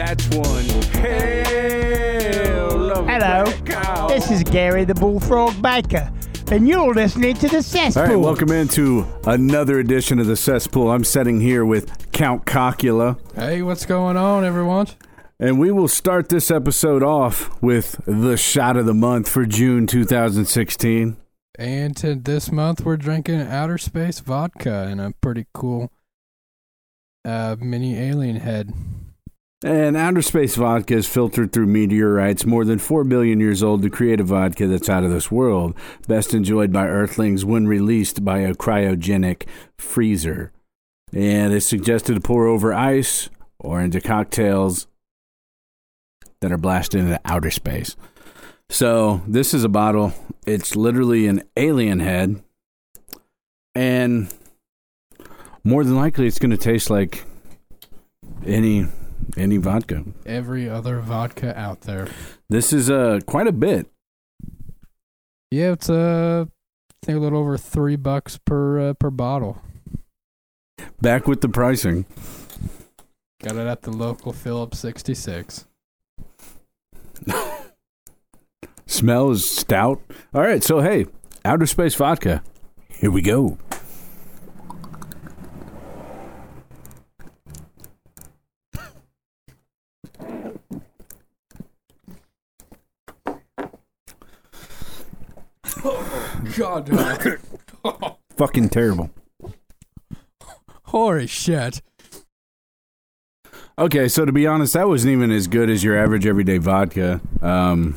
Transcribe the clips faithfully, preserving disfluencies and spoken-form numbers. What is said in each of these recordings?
That's one hell of a Hello, black cow. this is Gary the Bullfrog Baker, and you're listening to The Cesspool. All right, welcome into another edition of The Cesspool. I'm sitting here with Count Cockula. Hey, what's going on, everyone? And we will start this episode off with the shot of the month for June two thousand sixteen. And to this month, we're drinking Outer Space vodka in a pretty cool uh, mini alien head. And Outer Space vodka is filtered through meteorites more than four billion years old to create a vodka that's out of this world, best enjoyed by Earthlings when released by a cryogenic freezer. And it's suggested to pour over ice or into cocktails that are blasted into outer space. So this is a bottle. It's literally an alien head. And more than likely it's going to taste like any any vodka. Every other vodka out there. This is uh, quite a bit. Yeah, it's uh, I think a little over three bucks per uh, per bottle. Back with the pricing. Got it at the local Phillips sixty-six. Smell is stout. All right, so hey, Outer Space vodka. Here we go. Oh, God. Fucking terrible. Holy shit. Okay, so to be honest, that wasn't even as good as your average everyday vodka. Um,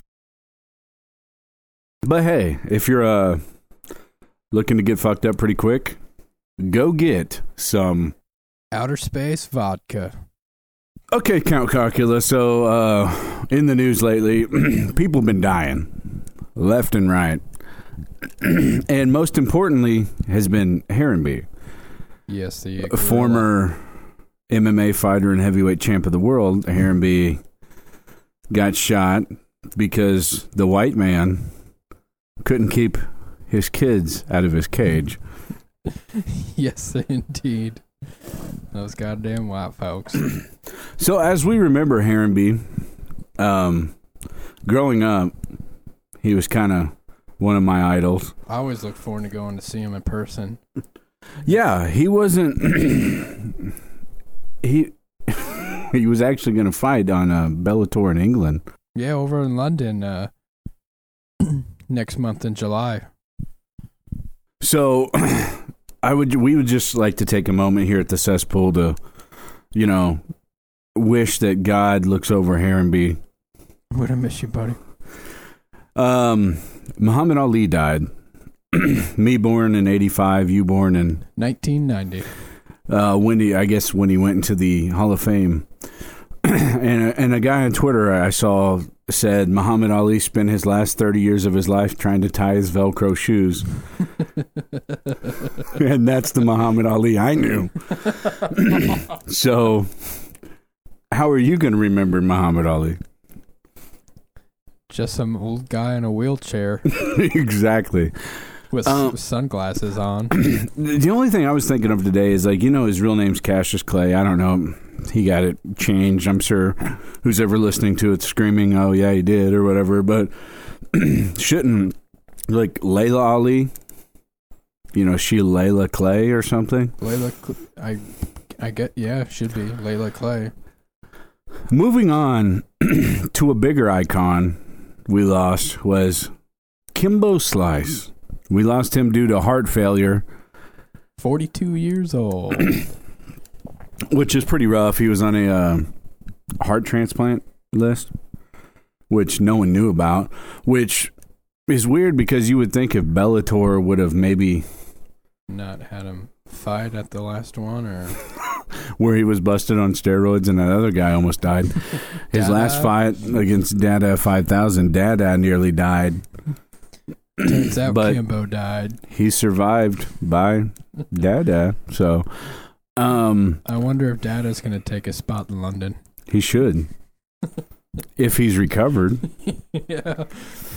but hey, if you're uh, looking to get fucked up pretty quick, go get some Outer Space vodka. Okay, Count Cockula. So uh, in the news lately, people have been dying left and right. And most importantly has been Harambe. Yes, the a former M M A fighter and heavyweight champ of the world. Harambe got shot because the white man couldn't keep his kids out of his cage. Yes, indeed. Those goddamn white folks. So as we remember Harambe, um, growing up, he was kind of one of my idols. I always look forward to going to see him in person. Yeah, he wasn't... he he was actually going to fight on uh, Bellator in England. Yeah, over in London uh, next month in July. So I would we would just like to take a moment here at the Cesspool to, you know, wish that God looks over Harambe. I'm going to miss you, buddy. Um, Muhammad Ali died. Me born in eighty-five, you born in nineteen ninety. Uh, when he, I guess when he went into the Hall of Fame, and and a guy on Twitter I saw said Muhammad Ali spent his last thirty years of his life trying to tie his Velcro shoes, and that's the Muhammad Ali I knew. So, how are you going to remember Muhammad Ali? Just some old guy in a wheelchair. Exactly. With um, sunglasses on. The only thing I was thinking of today is, like, you know, his real name's Cassius Clay. I don't know. He got it changed. I'm sure who's ever listening to it screaming, oh, yeah, he did, or whatever. But shouldn't, like, Layla Ali, you know, she Layla Clay or something? Layla, I, I get, yeah, should be Layla Clay. Moving on to a bigger icon we lost was Kimbo Slice. We lost him due to heart failure. forty-two years old. Which is pretty rough. He was on a uh, heart transplant list, which no one knew about, which is weird because you would think if Bellator would have maybe... Not had him fight at the last one, or... where he was busted on steroids and that other guy almost died. His Dada. last fight against Dada five thousand, Dada nearly died. Turns out But Kimbo died. He survived by Dada. So, um, I wonder if Dada's going to take a spot in London. He should. If he's recovered. Yeah.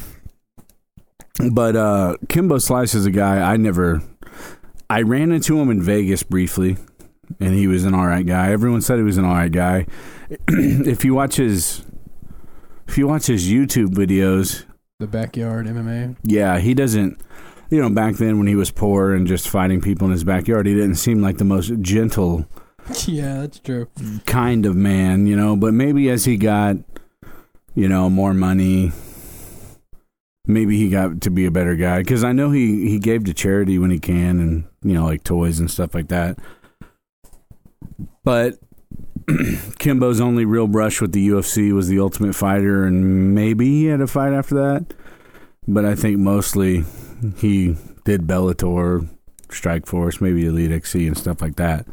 But uh, Kimbo Slice is a guy I never... I ran into him in Vegas briefly. and he was an all right guy. Everyone said he was an all right guy. If you watch his, if you watch his YouTube videos, the backyard M M A. Yeah, he doesn't. You know, back then when he was poor and just fighting people in his backyard, he didn't seem like the most gentle. Yeah, that's true. Kind of man, you know. But maybe as he got, you know, more money, maybe he got to be a better guy. Because I know he, he gave to charity when he can, and, you know, like toys and stuff like that. But Kimbo's only real brush with the U F C was the Ultimate Fighter, and maybe he had a fight after that. But I think mostly he did Bellator, Strikeforce, maybe Elite X C and stuff like that.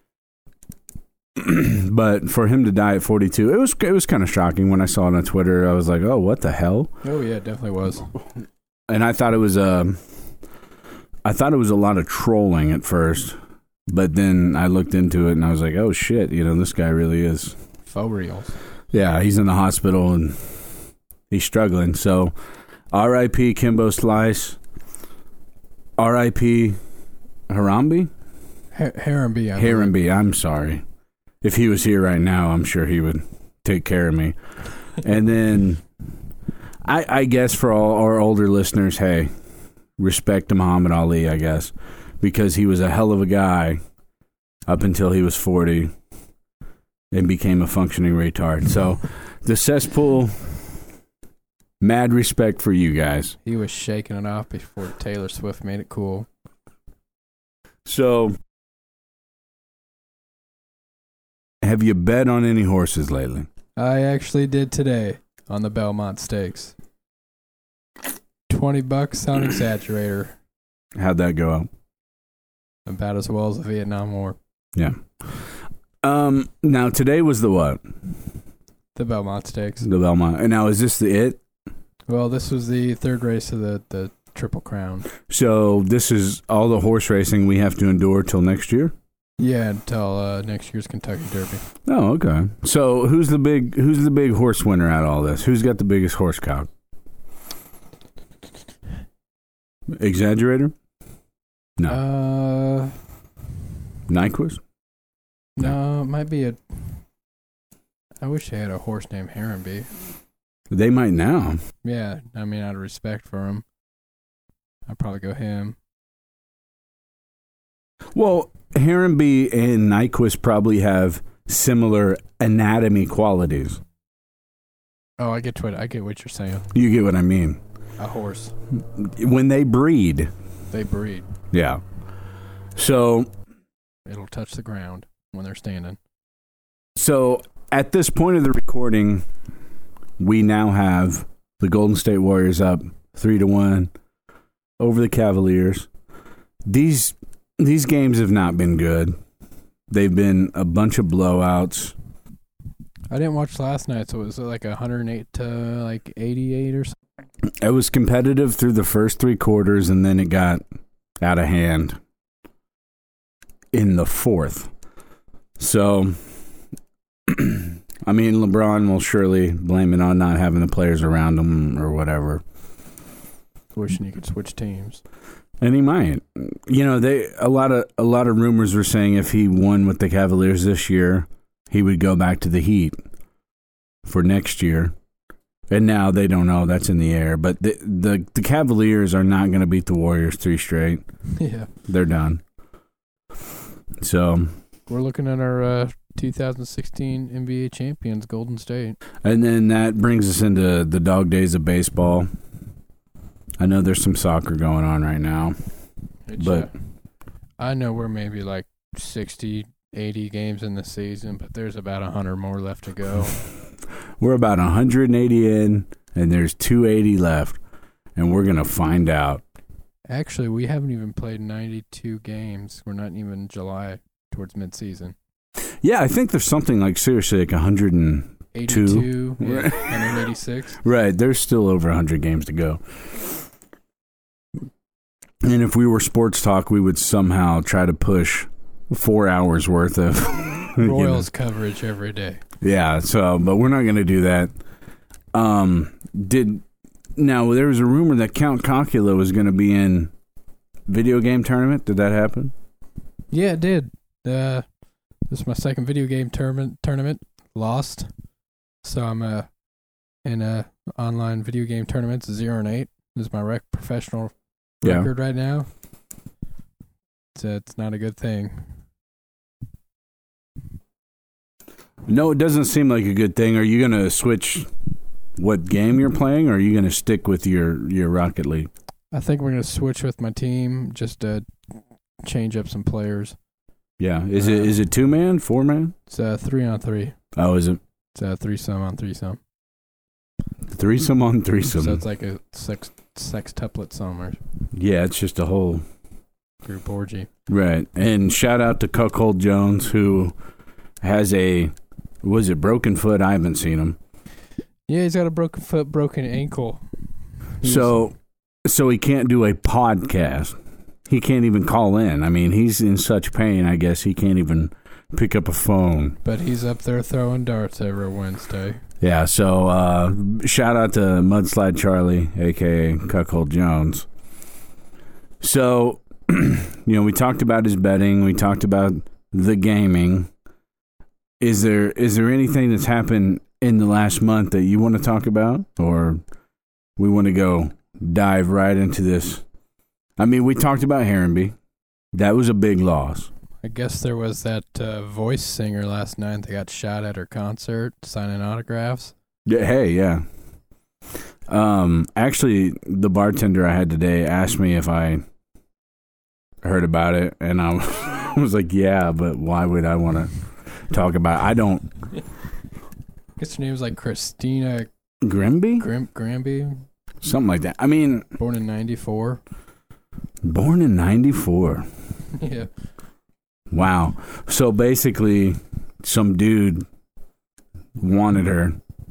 But for him to die at forty-two, it was it was kind of shocking when I saw it on Twitter. I was like, "Oh, what the hell?" Oh yeah, it definitely was. And I thought it was a, I thought it was a lot of trolling at first, but then I looked into it and I was like, "Oh shit!" You know, this guy really is faux reals. Yeah, he's in the hospital and he's struggling. So, R I P Kimbo Slice. R I P Harambe. Harambe. Harambe. I'm sorry. If he was here right now, I'm sure he would take care of me. And then, I, I guess for all our older listeners, hey, respect to Muhammad Ali, I guess, because he was a hell of a guy up until he was forty and became a functioning retard. So, the cesspool, mad respect for you guys. He was shaking it off before Taylor Swift made it cool. So, have you bet on any horses lately? I actually did today on the Belmont Stakes. Twenty bucks on Exaggerator. How'd that go out? About as well as the Vietnam War. Yeah. Um. Now today was the what? The Belmont Stakes. The Belmont. And now is this the it? Well, this was the third race of the the Triple Crown. So this is all the horse racing we have to endure till next year? Yeah, until uh, next year's Kentucky Derby. Oh, okay. So who's the big who's the big horse winner out of all this? Who's got the biggest horse cow? Exaggerator? No. Uh, Nyquist? no, it might be a. I wish they had a horse named Harambe. They might now. Yeah, I mean, out of respect for him, I'd probably go him. Well, Harambe and Nyquist probably have similar anatomy qualities. Oh, I get what I get what you're saying. You get what I mean. A horse. When they breed. They breed. Yeah. So. It'll touch the ground when they're standing. So, at this point of the recording, we now have the Golden State Warriors up three to one over the Cavaliers. These these games have not been good. They've been a bunch of blowouts. I didn't watch last night, so it was like one hundred eight to like eighty-eight or something. It was competitive through the first three quarters, and then it got out of hand in the fourth. So, I mean, LeBron will surely blame it on not having the players around him or whatever. Wishing you could switch teams. And he might. You know, they a lot of a lot of rumors were saying if he won with the Cavaliers this year, he would go back to the Heat for next year. And now they don't know. That's in the air. But the the, the Cavaliers are not going to beat the Warriors three straight. Yeah. They're done. So we're looking at our uh, two thousand sixteen N B A champions, Golden State. And then that brings us into the dog days of baseball. I know there's some soccer going on right now. It's, but uh, I know we're maybe like sixty, eighty games in the season, but there's about one hundred more left to go. We're about one hundred eighty in, and there's two eighty left, and we're going to find out. Actually, we haven't even played ninety-two games. We're not even in July towards midseason. Yeah, I think there's something like seriously like one hundred two. eighty-two, yeah, one hundred eighty-six. Right, there's still over one hundred games to go. And if we were sports talk, we would somehow try to push four hours worth of Royals you know. coverage every day. Yeah, so but we're not going to do that. Um, did now there was a rumor that Count Chocula was going to be in video game tournament. Did that happen? Yeah, it did. Uh, This is my second video game tournament. Tournament lost, so I'm uh, in a online video game tournament. Zero and eight. This is my rec professional Yeah. record right now. It's uh, it's not a good thing. No, it doesn't seem like a good thing. Are you going to switch what game you're playing, or are you going to stick with your, your Rocket League? I think we're gonna switch with my team just to change up some players. Yeah. Is it is it two man, four man? It's uh, three on three. Oh, is it It's uh, threesome on threesome. threesome on threesome? So it's like a sex sextuplet somewhere. Yeah, it's just a whole Group orgy. right. And shout out to Cuckold Jones, who has a was it broken foot? I haven't seen him. Yeah, he's got a broken foot, broken ankle. He So so he can't do a podcast. He can't even call in. I mean, he's in such pain. I guess he can't even pick up a phone. But he's up there throwing darts every Wednesday. Yeah, so uh, shout out to Mudslide Charlie, a k a. Cuckold Jones. So, you know, we talked about his betting. We talked about the gaming. Is there is there anything that's happened in the last month that you want to talk about? Or we want to go dive right into this? I mean, we talked about Herrenby. That was a big loss. I guess there was that uh, voice singer last night that got shot at her concert signing autographs. Yeah, hey, yeah. Um, actually, the bartender I had today asked me if I heard about it, and I was like, "Yeah, but why would I want to talk about it? I don't." I guess her name was like Christina Grimby, Grim Granby, something like that. I mean, born in ninety-four. born in ninety-four. Yeah. Wow. So basically, some dude wanted her.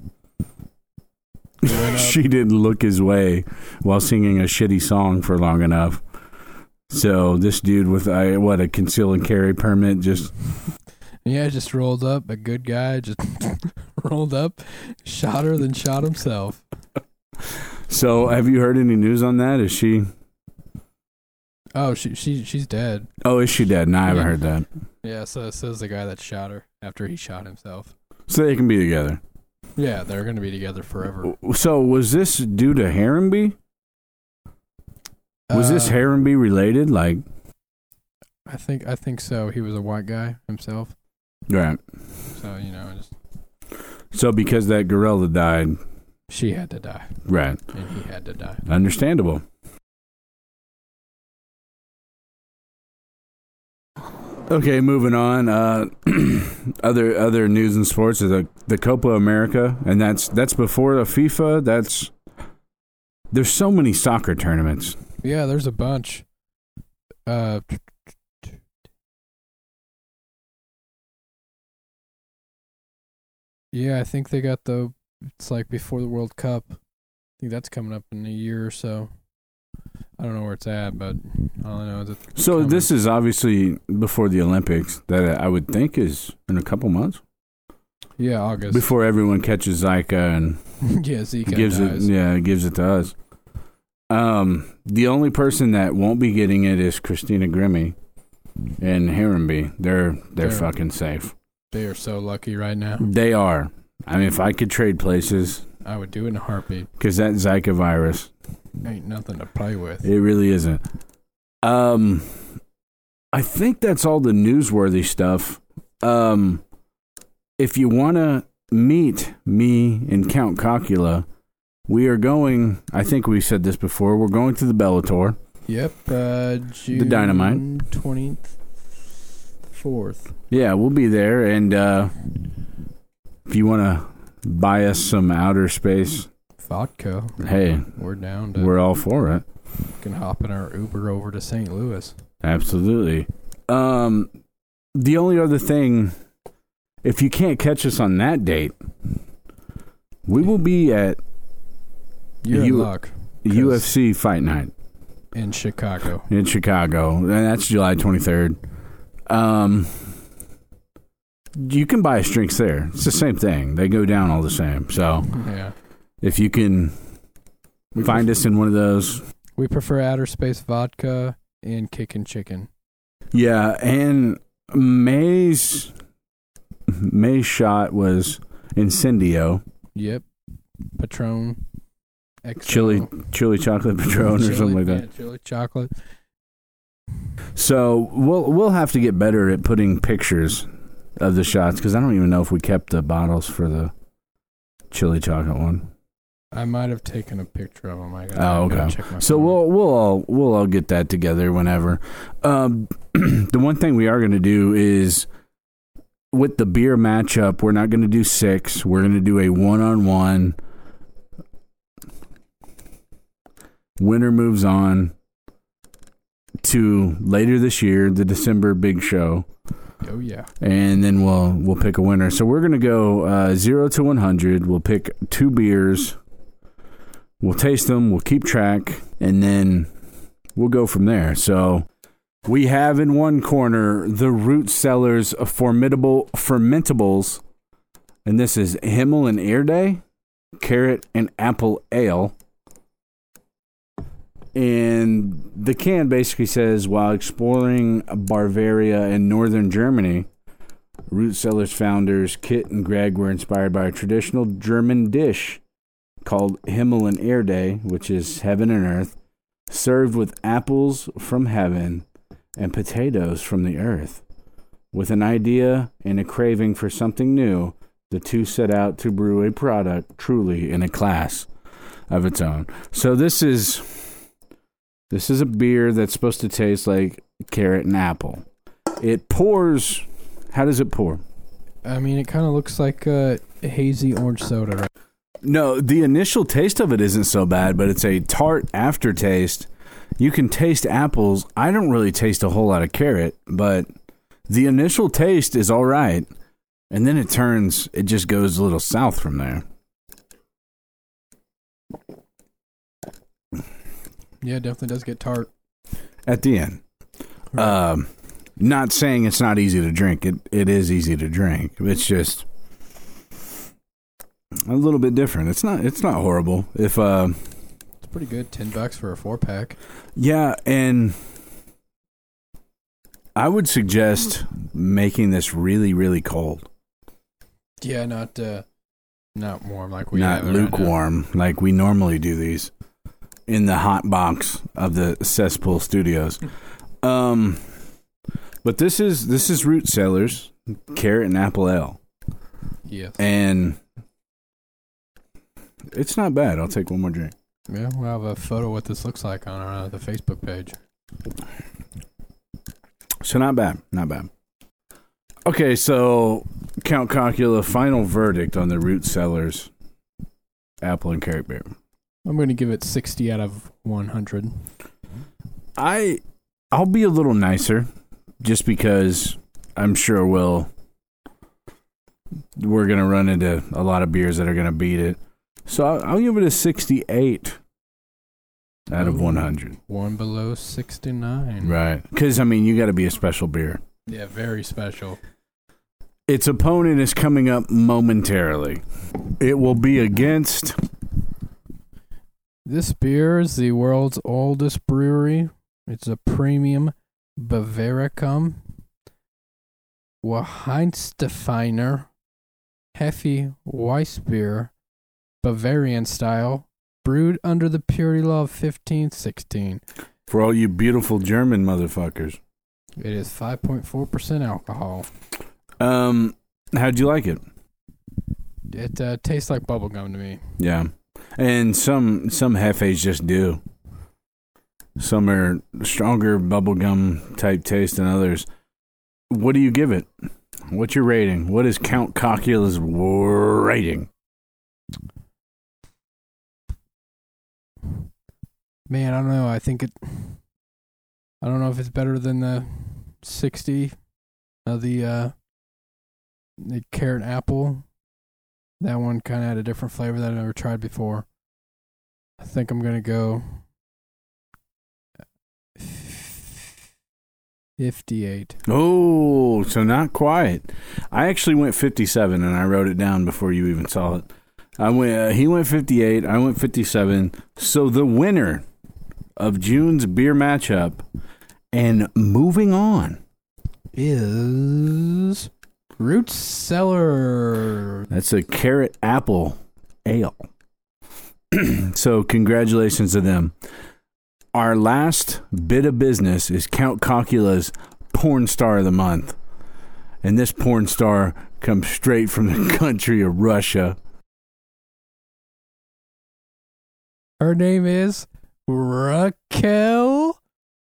He went up. She didn't look his way while singing a shitty song for long enough. So this dude with a, what, a conceal and carry permit just... Yeah, just rolled up. A good guy just rolled up, shot her, then shot himself. So have you heard any news on that? Is she... Oh, she she she's dead. Oh, is she dead? No, I haven't Yeah. heard that. Yeah, so says the guy that shot her after he shot himself. So they can be together. Yeah, they're gonna be together forever. So was this due to Herrenby? Was this Uh, Herrenby related? Like, I think I think so. He was a white guy himself, right. so you know, just So because that gorilla died, she had to die, right. and he had to die. Understandable. Okay, moving on. Uh, other other news and sports is the the Copa America, and that's that's before the FIFA. That's there's so many soccer tournaments. Yeah, there's a bunch. Uh, yeah, I think they got the. It's like before the World Cup. I think that's coming up in a year or so. I don't know where it's at, but all I know is it's So coming. this is obviously before the Olympics. That I would think is in a couple months Yeah, August. before everyone catches Zika and yeah, Zika gives dies. it. Yeah, gives it to us. Um, the only person that won't be getting it is Christina Grimmie and Herrenby. They're they're They're- fucking safe. They are so lucky right now. They are. I mean, if I could trade places, I would do it in a heartbeat. because that Zika virus, Ain't nothing to play with. it really isn't. Um, I think that's all the newsworthy stuff. Um, if you want to meet me and Count Cocula, we are going, I think we said this before, we're going to the Bellator. Yep, uh, June Dynamite. twenty-fourth. Yeah, we'll be there. And uh, if you want to buy us some outer space, Vodka. hey, We're down to. we're all for it. can hop in our Uber over to Saint Louis. Absolutely. Um, the only other thing, if you can't catch us on that date, we will be at You're You- in luck. U F C Fight Night In Chicago. in Chicago, and that's July twenty-third. Um, you can buy us drinks there. It's the same thing. They go down all the same. So Yeah. if you can find us in one of those, We prefer outer space vodka and kickin' chicken. yeah, and May's May's shot was Incendio. Yep. Patron. X O. Chili, chili chocolate Patron chili, or something like that. Yeah, chili chocolate. So we'll we'll have to get better at putting pictures of the shots because I don't even know if we kept the bottles for the chili chocolate one. I might have taken a picture of them. I got. Oh, okay. Check my so phone. we'll we'll all we'll all get that together whenever. Um, the one thing we are going to do is with the beer matchup, we're not going to do six. We're going to do a one-on-one. Winner moves on to later this year, the December big show. Oh yeah, and then we'll we'll pick a winner. So we're gonna go uh, zero to one hundred. We'll pick two beers. We'll taste them. We'll keep track, and then we'll go from there. So we have in one corner the Root Cellars Formidable Fermentables, and this is Himmel and Erde, Carrot and Apple Ale. And the can basically says, while exploring Bavaria and northern Germany, Root Cellars founders Kit and Greg were inspired by a traditional German dish called Himmel and Erde, which is heaven and earth, served with apples from heaven and potatoes from the earth. With an idea and a craving for something new, the two set out to brew a product truly in a class of its own. So this is... This is a beer that's supposed to taste like carrot and apple. It pours. How does it pour? I mean, it kind of looks like a hazy orange soda, right? No, the initial taste of it isn't so bad, but it's a tart aftertaste. You can taste apples. I don't really taste a whole lot of carrot, but the initial taste is all right. And then it turns, it just goes a little south from there. Yeah, it definitely does get tart. At the end. Right. Um, not saying it's not easy to drink. It It is easy to drink. It's just a little bit different. It's not It's not horrible. If uh, It's pretty good. Ten bucks for a four-pack. Yeah, and I would suggest making this really, really cold. Yeah, not uh, not warm like we Not have lukewarm right like we normally do these. In the hot box of the Cesspool Studios. Um, but this is this is Root Cellars, Carrot and Apple Ale. Yes. And it's not bad. I'll take one more drink. Yeah, we'll have a photo of what this looks like on our, uh, the Facebook page. So not bad. Not bad. Okay, so Count Chocula, final verdict on the Root Cellars Apple and Carrot beer. I'm going to give it sixty out of one hundred. I, I'll be a little nicer just because I'm sure we'll, we're going to run into a lot of beers that are going to beat it. So I'll, I'll give it a sixty-eight out of one hundred. One below sixty-nine. Right. Because, I mean, you got to be a special beer. Yeah, very special. Its opponent is coming up momentarily. It will be against... This beer is the world's oldest brewery. It's a premium Bavaricum Weihenstephaner Hefe Weissbier, Bavarian style, brewed under the purity law of fifteen sixteen. For all you beautiful German motherfuckers. It is five point four percent alcohol. Um, how'd you like it? It uh, tastes like bubblegum to me. Yeah. And some some Hefes just do. Some are stronger bubblegum type taste than others. What do you give it? What's your rating? What is Count Chocula's rating? Man, I don't know. I think it... I don't know if it's better than the sixty of the, uh, the carrot apple. That one kind of had a different flavor that I've never tried before. I think I'm going to go fifty-eight. Oh, so not quite. I actually went fifty-seven, and I wrote it down before you even saw it. I went. Uh, he went fifty-eight. I went fifty-seven. So the winner of June's beer matchup and moving on is Root Cellar. That's a carrot apple ale. So congratulations to them. Our last bit of business is Count Chocula's porn star of the month. And this porn star comes straight from the country of Russia. Her name is Raquel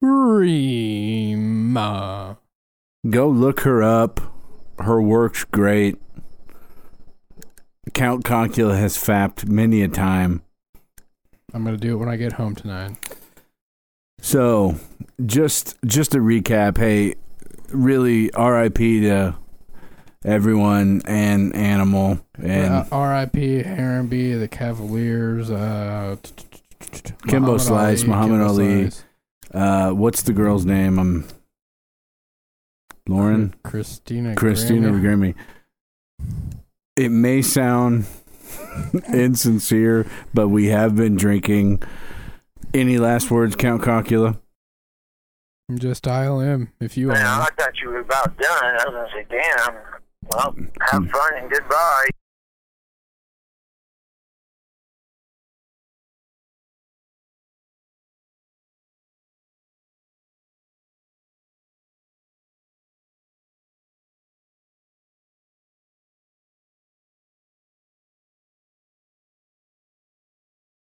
Rima. Go look her up. Her work's great. Count Chocula has fapped many a time. I'm going to do it when I get home tonight. So, just just a recap. Hey, really R I P to everyone and Animal. And uh, R I P Harambe, the Cavaliers, uh, Kimbo Slice, Muhammad Ali. Uh, what's the girl's name? I'm Lauren? Christina Christina Grimmie. It may sound insincere, but we have been drinking. Any last words, Count Chocula? Just dial him if you Man, are. I thought you were about done. I was going to say, damn. Well, have fun and goodbye.